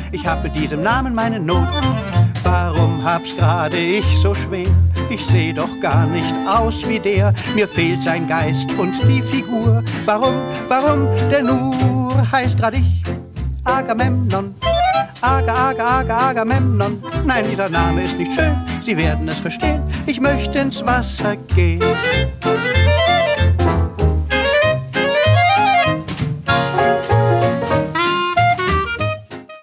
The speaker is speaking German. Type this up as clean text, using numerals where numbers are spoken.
Ich hab mit diesem Namen meine Not. Warum hab's gerade ich so schwer? Ich seh doch gar nicht aus wie der. Mir fehlt sein Geist und die Figur. Warum, der nur heißt grad ich Agamemnon. Agamemnon. Nein, dieser Name ist nicht schön, Sie werden es verstehen. Ich möchte ins Wasser gehen.